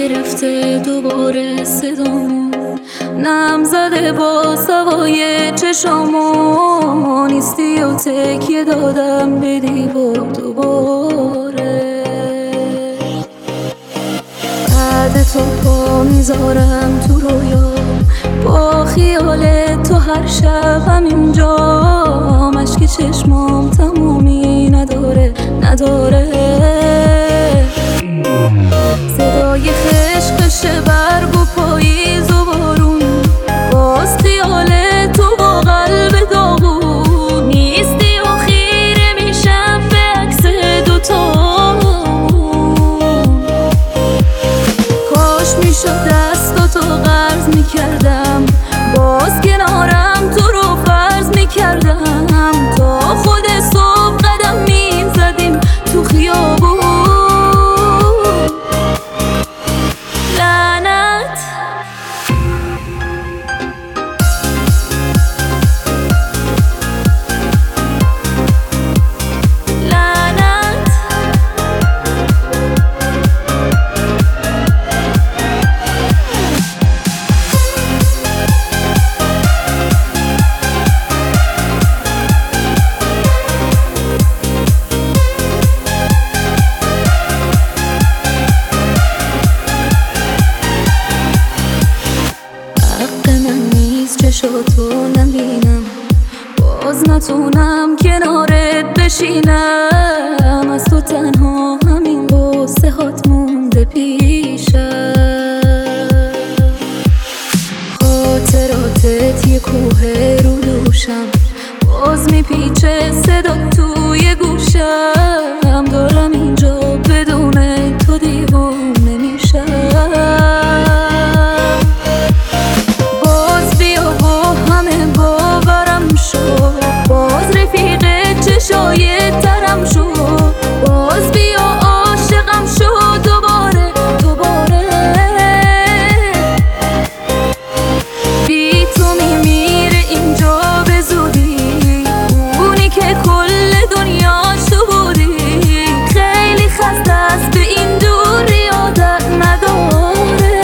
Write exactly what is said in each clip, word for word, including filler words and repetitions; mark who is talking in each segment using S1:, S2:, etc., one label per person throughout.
S1: گرفته دوباره صدامو، نم زده با سوای چشامو، نیستی و تکیه دادم به دیوار دوباره. بعد تو پا میذارم تو رویا، با خیال تو هر شب همینجا، مشک چشمام تمومی نداره نداره. صدای خشخش برگ و پاییز و بارون، باز خیال تو با قلب داغون، نیستی و خیره میشم به عکس دوتامون. کاش میشد دستاتو قرض میکردم، باز کنارم تو رو فرض میکردم، تا خود صبح قدم میزدیم تو خیابون. لعنت لعنت چشاتو نبینم، باز نتونم کنارت بشینم، از تو تنها همین قصه هات مونده پیشم. خاطراتت یه کوه رو دوشم، باز میپیچه صدا توی گوشم، دارم اینجا بدون تو دیوونه میشم. باز رفیق چشای ترم شو، باز بیا عاشقم شو دوباره دوباره. بی تو میمیره اینجا به زودی، اونی که کل دنیاش تو بودی، خیلی خسته است به این دوری عادت نداره.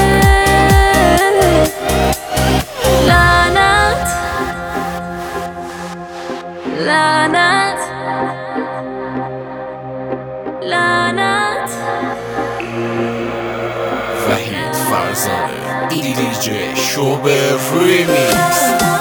S1: لعنت لعنت لعنت.
S2: وحید فرزانه دی دی جی شوبر ریمیکس.